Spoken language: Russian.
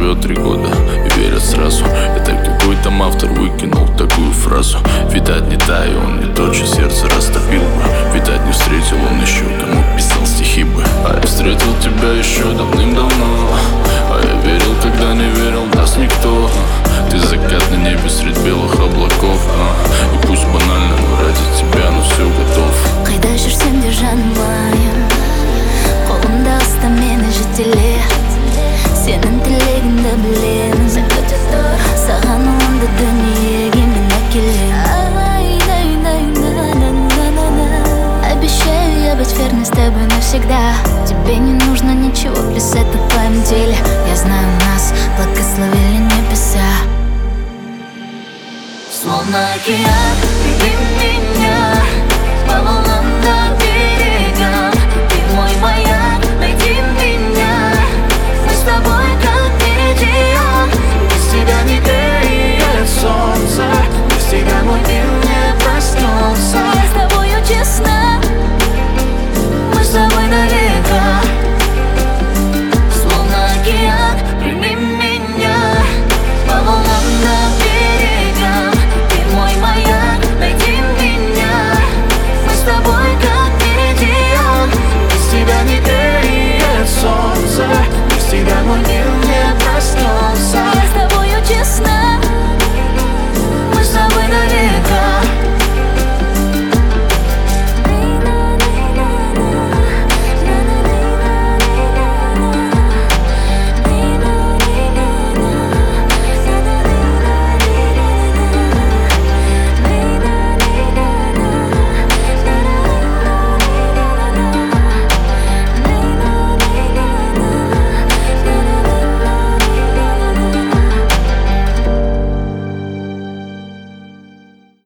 живет 3 года и верят сразу. Это какой там автор выкинул такую фразу. Видать, не та, и он не тот, чье сердце растопил бы. Видать, не встретил он еще, кому писал стихи бы. А я встретил тебя еще давным-давно, а я верил, когда не верил нас никто. Ты закат на небе средь белых облаков, и пусть банально, но ради тебя, но все готов. Қайда жүрсем де жанымайын, қолымда ұстамен жетелеп, сенің тілегіңді білемін. Саған онды дүниеге мен әкелем. Обещаю я быть верной с тобой навсегда. Тебе не нужно ничего, плюс это в твоем деле. Я знаю, нас благословили небеса. Словно океан